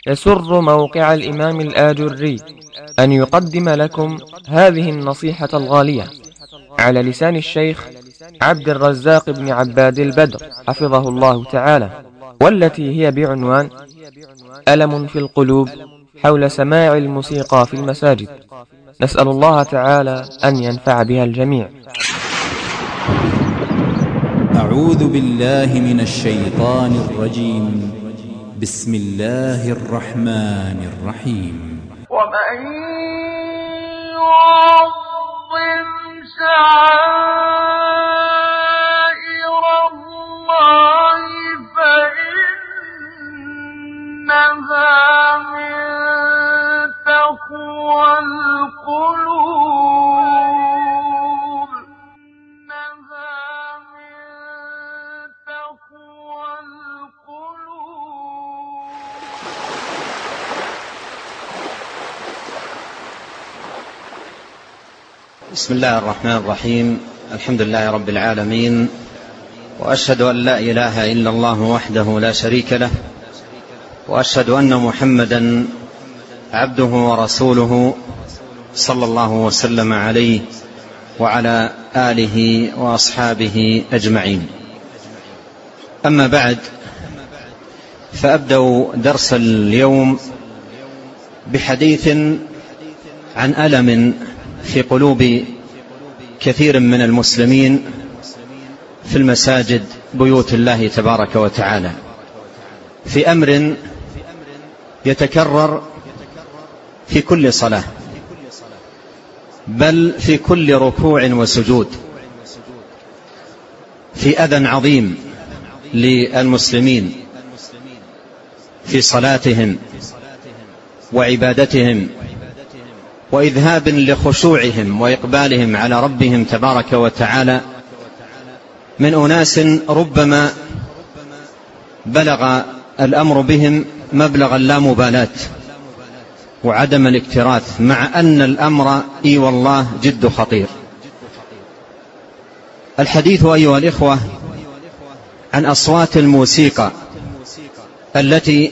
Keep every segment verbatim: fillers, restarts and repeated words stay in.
يسر موقع الإمام الآجري أن يقدم لكم هذه النصيحة الغالية على لسان الشيخ عبد الرزاق بن عباد البدر حفظه الله تعالى، والتي هي بعنوان ألم في القلوب حول سماع الموسيقى في المساجد. نسأل الله تعالى أن ينفع بها الجميع. أعوذ بالله من الشيطان الرجيم. بسم الله الرحمن الرحيم. ومن يعظم شعائر الله فإنها من تقوى القلوب. إنها من تقوى القلوب. بسم الله الرحمن الرحيم. الحمد لله رب العالمين، وأشهد أن لا إله إلا الله وحده لا شريك له، وأشهد أن محمدا عبده ورسوله صلى الله وسلم عليه وعلى آله وأصحابه أجمعين. أما بعد، فأبدأ درس اليوم بحديث عن ألم في قلوب كثير من المسلمين في المساجد بيوت الله تبارك وتعالى، في أمر يتكرر في كل صلاة، بل في كل ركوع وسجود، في أذى عظيم للمسلمين في صلاتهم وعبادتهم، وإذهاب لخشوعهم وإقبالهم على ربهم تبارك وتعالى، من أناس ربما بلغ الأمر بهم مبلغ اللامبالاة وعدم الاكتراث، مع أن الأمر إي والله جد خطير. الحديث أيها الإخوة عن أصوات الموسيقى التي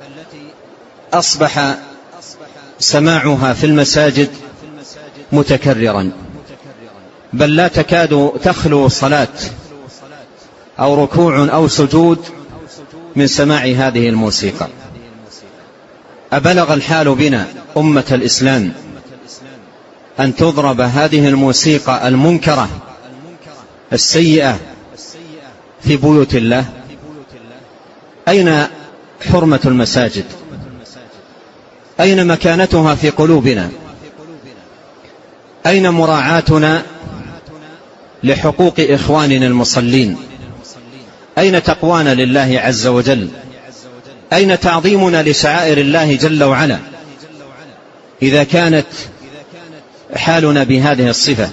أصبح سماعها في المساجد متكررا، بل لا تكاد تخلو صلاة أو ركوع أو سجود من سماع هذه الموسيقى. أبلغ الحال بنا أمة الإسلام أن تضرب هذه الموسيقى المنكرة السيئة في بيوت الله؟ أين حرمة المساجد؟ أين مكانتها في قلوبنا؟ أين مراعاتنا لحقوق إخواننا المصلين؟ أين تقوانا لله عز وجل؟ أين تعظيمنا لشعائر الله جل وعلا إذا كانت حالنا بهذه الصفة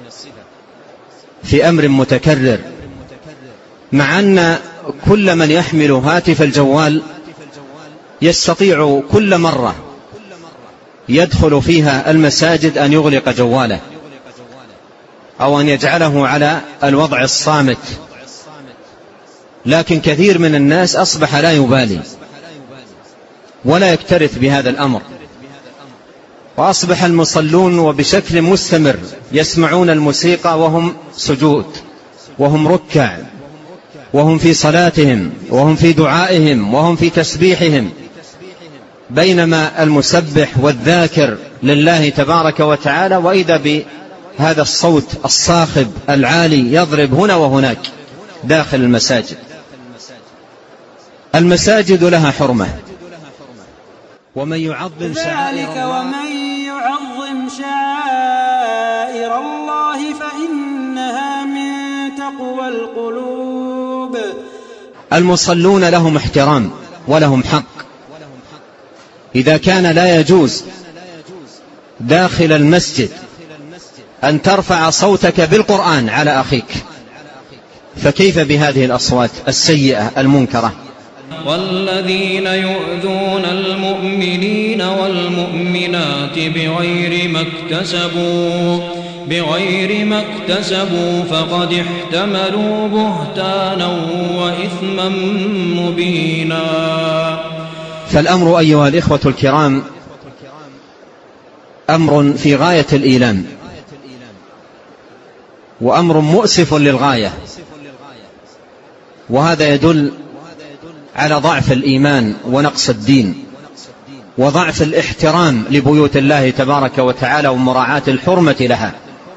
في أمر متكرر، مع أن كل من يحمل هاتف الجوال يستطيع كل مرة يدخل فيها المساجد أن يغلق جواله أو أن يجعله على الوضع الصامت، لكن كثير من الناس أصبح لا يبالي ولا يكترث بهذا الأمر، وأصبح المصلون وبشكل مستمر يسمعون الموسيقى وهم سجود وهم ركع وهم في صلاتهم وهم في دعائهم وهم في تسبيحهم، بينما المسبح والذاكر لله تبارك وتعالى وإذا بهذا الصوت الصاخب العالي يضرب هنا وهناك داخل المساجد. المساجد لها حرمة، ومن يعظم شعائر الله ومن يعظم شعائر الله فإنها من تقوى القلوب. المصلون لهم احترام ولهم حق. إذا كان لا يجوز داخل المسجد أن ترفع صوتك بالقرآن على أخيك، فكيف بهذه الأصوات السيئة المنكرة؟ والذين يؤذون المؤمنين والمؤمنات بغير ما اكتسبوا بغير ما اكتسبوا فقد احتملوا بهتانا وإثما مبينا. فالأمر أيها الإخوة الكرام أمر في غاية الإيلام، وأمر مؤسف للغاية، وهذا يدل على ضعف الإيمان ونقص الدين وضعف الاحترام لبيوت الله تبارك وتعالى ومراعاة الحرمة لها.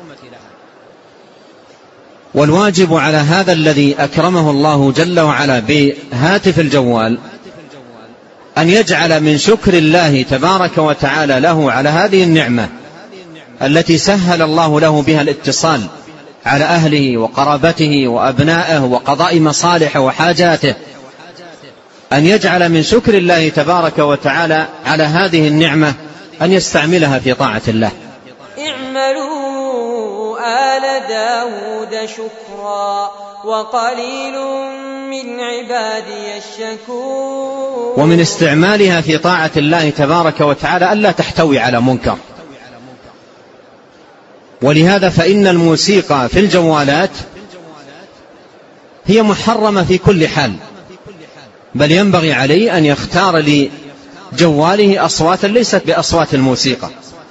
والواجب على هذا الذي أكرمه الله جل وعلا بهاتف الجوال أن يجعل من شكر الله تبارك وتعالى له على هذه النعمة التي سهل الله له بها الاتصال على أهله وقرابته وأبنائه وقضاء مصالحه وحاجاته، أن يجعل من شكر الله تبارك وتعالى على هذه النعمة أن يستعملها في طاعة الله. اعملوا آل داود شكرا وقليل من عبادي الشكور. ومن استعمالها في طاعة الله تبارك وتعالى ألا تحتوي على منكر. ولهذا فإن الموسيقى في الجوالات هي محرمة في كل حال، بل ينبغي عليه أن يختار لجواله أصواتا ليست بأصوات الموسيقى.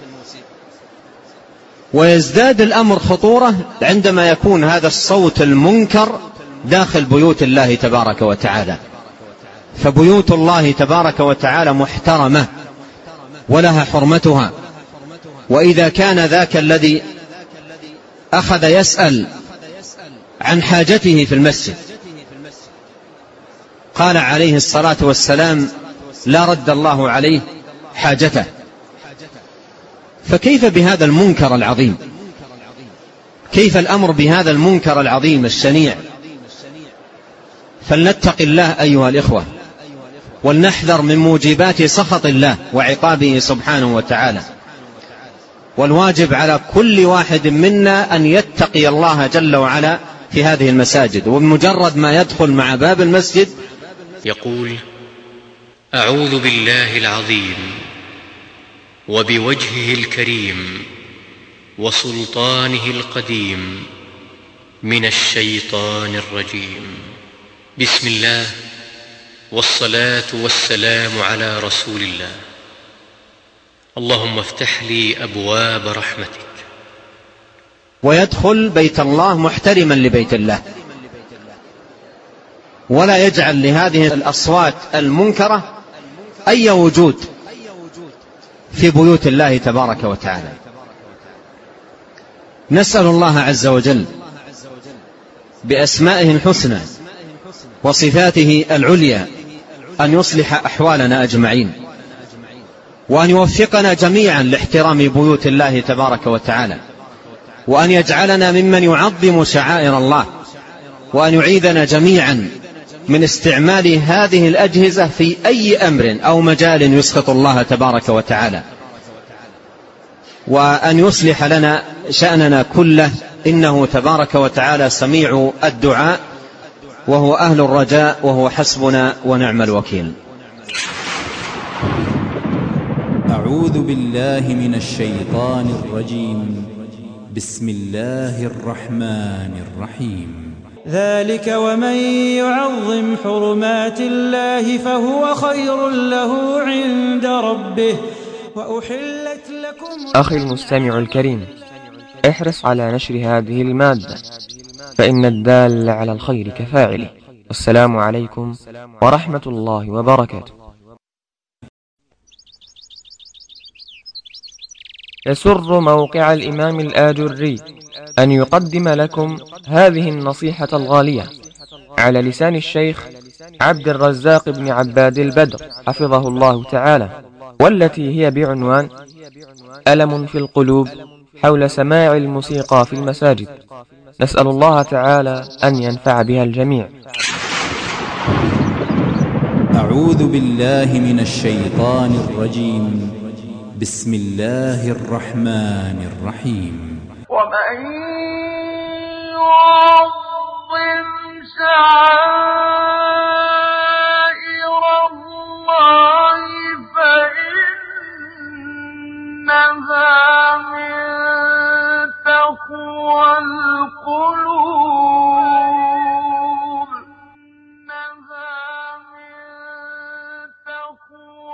ويزداد الأمر خطورة عندما يكون هذا الصوت المنكر داخل بيوت الله تبارك وتعالى، فبيوت الله تبارك وتعالى محترمة ولها حرمتها. وإذا كان ذاك الذي أخذ يسأل عن حاجته في المسجد قال عليه الصلاة والسلام لا رد الله عليه حاجته، فكيف بهذا المنكر العظيم؟ كيف الأمر بهذا المنكر العظيم الشنيع؟ فلنتق الله أيها الإخوة، ولنحذر من موجبات سخط الله وعقابه سبحانه وتعالى. والواجب على كل واحد منا أن يتقي الله جل وعلا في هذه المساجد، وبمجرد ما يدخل مع باب المسجد يقول أعوذ بالله العظيم وبوجهه الكريم وسلطانه القديم من الشيطان الرجيم، بسم الله والصلاة والسلام على رسول الله، اللهم افتح لي أبواب رحمتك. ويدخل بيت الله محترما لبيت الله، ولا يجعل لهذه الأصوات المنكرة أي وجود في بيوت الله تبارك وتعالى. نسأل الله عز وجل بأسمائه الحسنى وصفاته العليا أن يصلح أحوالنا أجمعين، وأن يوفقنا جميعا لاحترام بيوت الله تبارك وتعالى، وأن يجعلنا ممن يعظم شعائر الله، وأن يعيذنا جميعا من استعمال هذه الأجهزة في أي أمر أو مجال يسخط الله تبارك وتعالى، وأن يصلح لنا شأننا كله، إنه تبارك وتعالى سميع الدعاء وهو أهل الرجاء وهو حسبنا ونعم الوكيل. أعوذ بالله من الشيطان الرجيم. بسم الله الرحمن الرحيم. ذلك ومن يعظم حرمات الله فهو خير له عند ربه وأحلت لكم. أخي المستمع الكريم، احرص على نشر هذه المادة، فإن الدال على الخير كفاعله. والسلام عليكم ورحمة الله وبركاته. يسر موقع الإمام الآجري أن يقدم لكم هذه النصيحة الغالية على لسان الشيخ عبد الرزاق بن عباد البدر حفظه الله تعالى، والتي هي بعنوان ألم في القلوب حول سماع الموسيقى في المساجد. نسأل الله تعالى أن ينفع بها الجميع. أعوذ بالله من الشيطان الرجيم. بسم الله الرحمن الرحيم. ومن يعظم شعائر الله فإنها من تقوى القلوب.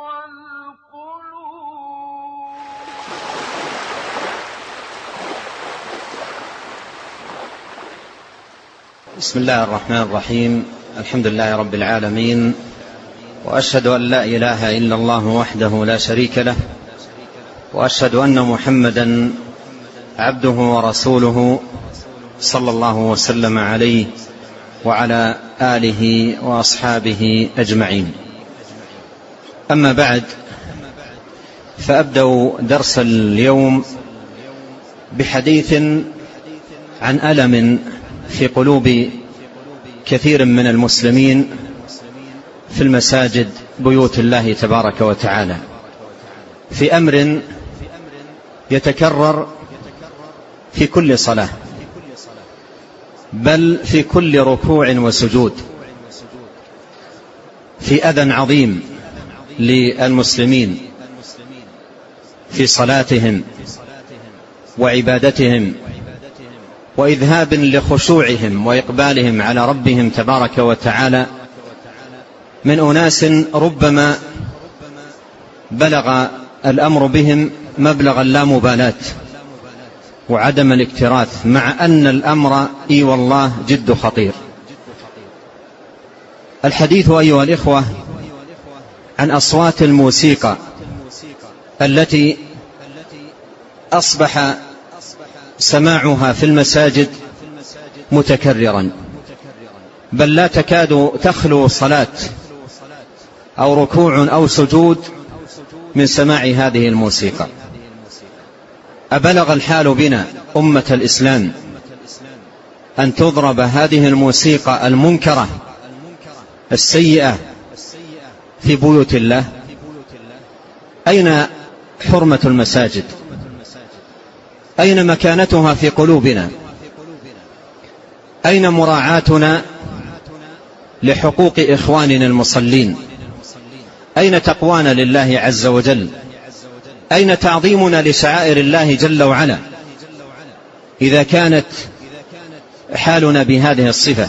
بسم الله الرحمن الرحيم. الحمد لله رب العالمين، وأشهد أن لا إله إلا الله وحده لا شريك له، وأشهد أن محمدا عبده ورسوله صلى الله وسلم عليه وعلى آله وأصحابه أجمعين. أما بعد، فأبدأ درس اليوم بحديث عن ألم في قلوب كثير من المسلمين في المساجد بيوت الله تبارك وتعالى، في أمر يتكرر في كل صلاة، بل في كل ركوع وسجود، في أذى عظيم للمسلمين في صلاتهم وعبادتهم، وإذهاب لخشوعهم وإقبالهم على ربهم تبارك وتعالى، من أناس ربما بلغ الأمر بهم مبلغ اللامبالاة وعدم الاكتراث، مع أن الأمر إي والله جد خطير. الحديث أيها الإخوة عن أصوات الموسيقى التي أصبح سماعها في المساجد متكررا، بل لا تكاد تخلو صلاة أو ركوع أو سجود من سماع هذه الموسيقى. أبلغ الحال بنا أمة الإسلام أن تضرب هذه الموسيقى المنكرة السيئة في بيوت الله؟ أين حرمة المساجد؟ أين مكانتها في قلوبنا؟ أين مراعاتنا لحقوق إخواننا المصلين؟ أين تقوانا لله عز وجل؟ أين تعظيمنا لشعائر الله جل وعلا إذا كانت حالنا بهذه الصفة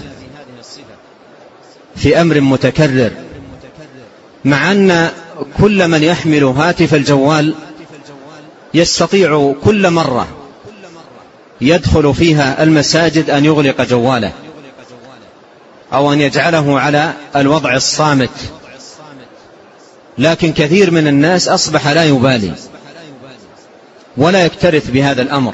في أمر متكرر، مع أن كل من يحمل هاتف الجوال يستطيع كل مرة يدخل فيها المساجد أن يغلق جواله أو أن يجعله على الوضع الصامت، لكن كثير من الناس أصبح لا يبالي ولا يكترث بهذا الأمر،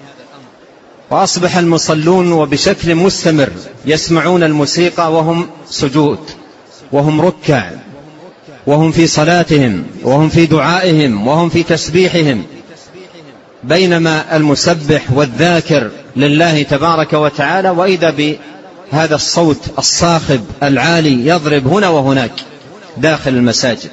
وأصبح المصلون وبشكل مستمر يسمعون الموسيقى وهم سجود وهم ركع وهم في صلاتهم وهم في دعائهم وهم في تسبيحهم، بينما المسبح والذاكر لله تبارك وتعالى وإذا بهذا الصوت الصاخب العالي يضرب هنا وهناك داخل المساجد.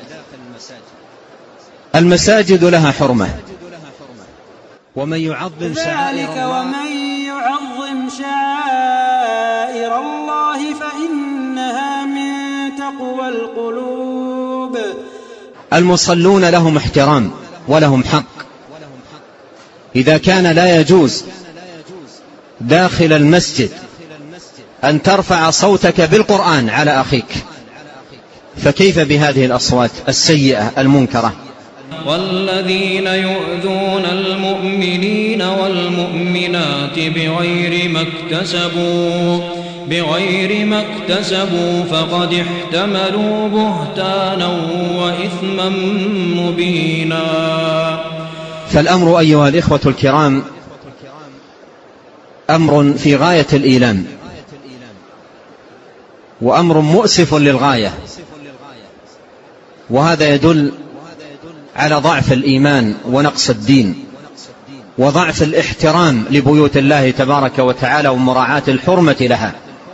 المساجد لها حرمة، ومن يعظم شعائر الله ومن يعظم شعائر الله فإنها من تقوى القلوب. المصلون لهم احترام ولهم حق. إذا كان لا يجوز داخل المسجد أن ترفع صوتك بالقرآن على أخيك، فكيف بهذه الأصوات السيئة المنكرة؟ والذين يؤذون المؤمنين والمؤمنات بغير ما اكتسبوا بغير ما اكتسبوا فقد احتملوا بهتانا وإثما مبينا. فالأمر أيها الإخوة الكرام أمر في غاية الإيلام، وأمر مؤسف للغاية، وهذا يدل على ضعف الإيمان ونقص الدين وضعف الاحترام لبيوت الله تبارك وتعالى ومراعاة الحرمة لها.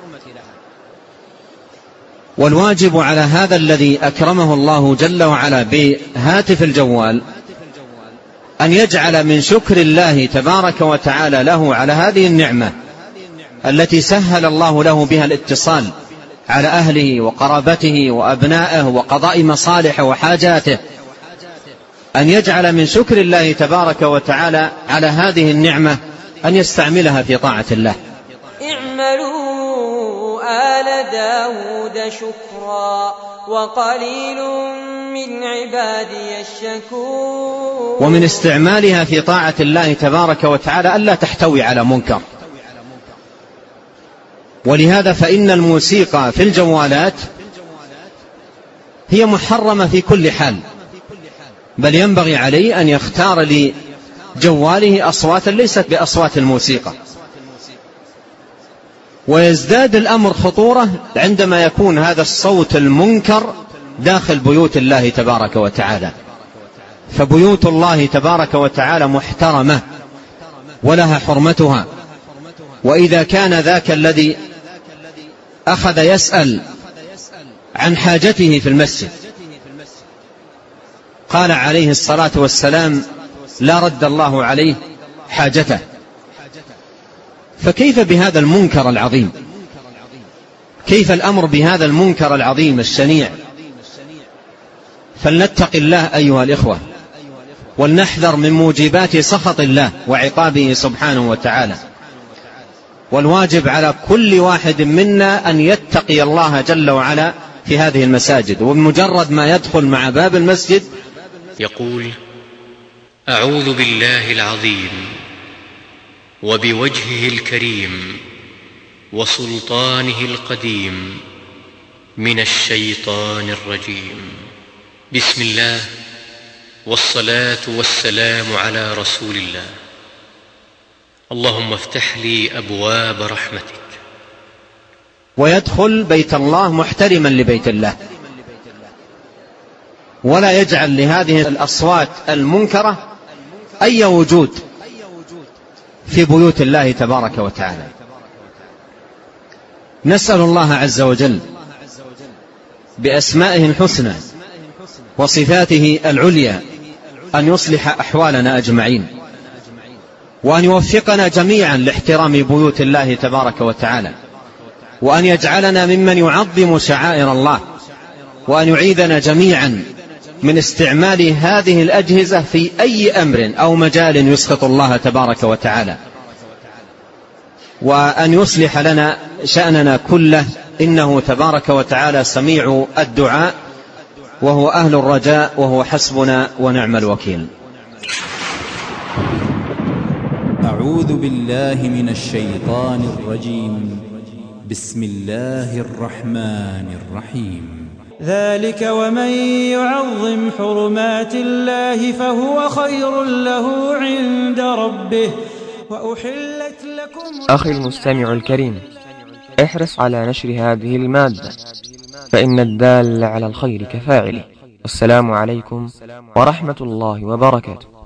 والواجب على هذا الذي أكرمه الله جل وعلا بهاتف الجوال أن يجعل من شكر الله تبارك وتعالى له على هذه النعمة التي سهل الله له بها الاتصال على أهله وقرابته وأبنائه وقضاء مصالحه وحاجاته، أن يجعل من شكر الله تبارك وتعالى على هذه النعمة أن يستعملها في طاعة الله. اعملوا آل داود شكرا وقليل من عبادي الشكور. ومن استعمالها في طاعة الله تبارك وتعالى ألا تحتوي على منكر، ولهذا فإن الموسيقى في الجوالات هي محرمة في كل حال، بل ينبغي عليه أن يختار لجواله أصواتا ليست بأصوات الموسيقى. ويزداد الأمر خطورة عندما يكون هذا الصوت المنكر داخل بيوت الله تبارك وتعالى، فبيوت الله تبارك وتعالى محترمة ولها حرمتها. وإذا كان ذاك الذي أخذ يسأل عن حاجته في المسجد قال عليه الصلاة والسلام لا رد الله عليه حاجته، فكيف بهذا المنكر العظيم؟ كيف الأمر بهذا المنكر العظيم الشنيع؟ فلنتق الله أيها الإخوة، ولنحذر من موجبات سخط الله وعقابه سبحانه وتعالى. والواجب على كل واحد منا أن يتقي الله جل وعلا في هذه المساجد، وبمجرد ما يدخل مع باب المسجد يقول: أعوذ بالله العظيم وبوجهه الكريم وسلطانه القديم من الشيطان الرجيم. بسم الله والصلاة والسلام على رسول الله. اللهم افتح لي أبواب رحمتك. ويدخل بيت الله محترما لبيت الله، ولا يجعل لهذه الأصوات المنكرة أي وجود في بيوت الله تبارك وتعالى. نسأل الله عز وجل بأسمائه الحسنى وصفاته العليا أن يصلح أحوالنا أجمعين، وأن يوفقنا جميعا لاحترام بيوت الله تبارك وتعالى، وأن يجعلنا ممن يعظم شعائر الله، وأن يعيذنا جميعا من استعمال هذه الأجهزة في أي أمر أو مجال يسخط الله تبارك وتعالى، وأن يصلح لنا شأننا كله، إنه تبارك وتعالى سميع الدعاء وهو أهل الرجاء وهو حسبنا ونعم الوكيل. أعوذ بالله من الشيطان الرجيم. بسم الله الرحمن الرحيم. ذلك ومن يعظم حرمات الله فهو خير له عند ربه وأحلت لكم. أخي المستمع الكريم، احرص على نشر هذه المادة، فإن الدال على الخير كفاعله. والسلام عليكم ورحمة الله وبركاته.